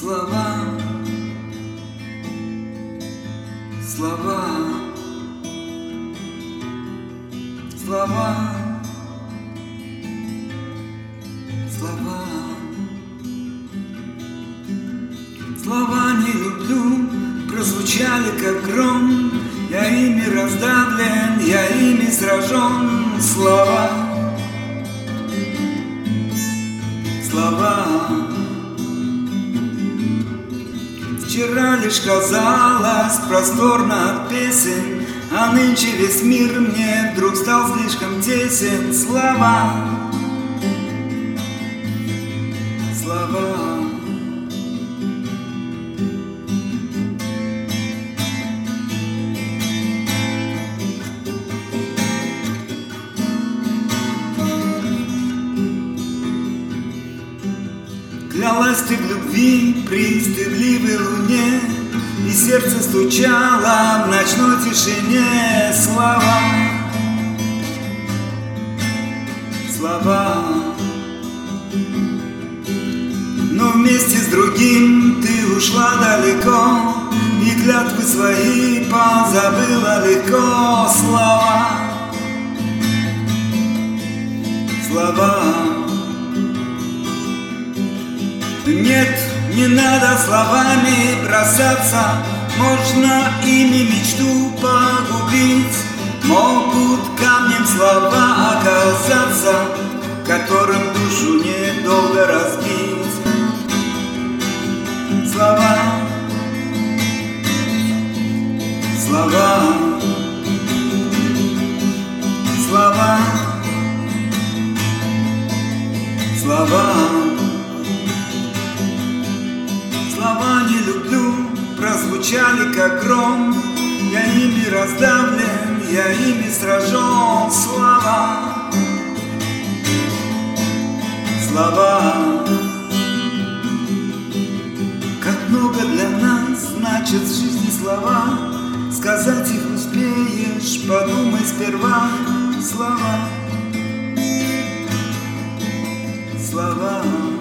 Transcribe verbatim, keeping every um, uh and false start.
Слова, слова, слова, слова. Слова не люблю, прозвучали как гром. Я ими раздавлен, я ими сражен. Слова, слова. Вчера лишь казалось просторно от песен, а нынче весь мир мне вдруг стал слишком тесен. Слова, слова. Клялась ты в любви при стыдливой луне, и сердце стучало в ночной тишине. Слова, слова. Но вместе с другим ты ушла далеко, и клятвы свои позабыла легко. Слова, слова. Нет, не надо словами бросаться, можно ими мечту погубить. Могут камнем слова оказаться, которым душу недолго разбить. Слова, слова, слова, слова. Слова не люблю, прозвучали как гром. Я ими раздавлен, я ими сражен. Слова, слова. Как много для нас значат в жизни слова. Сказать их успеешь, подумай сперва. Слова, слова.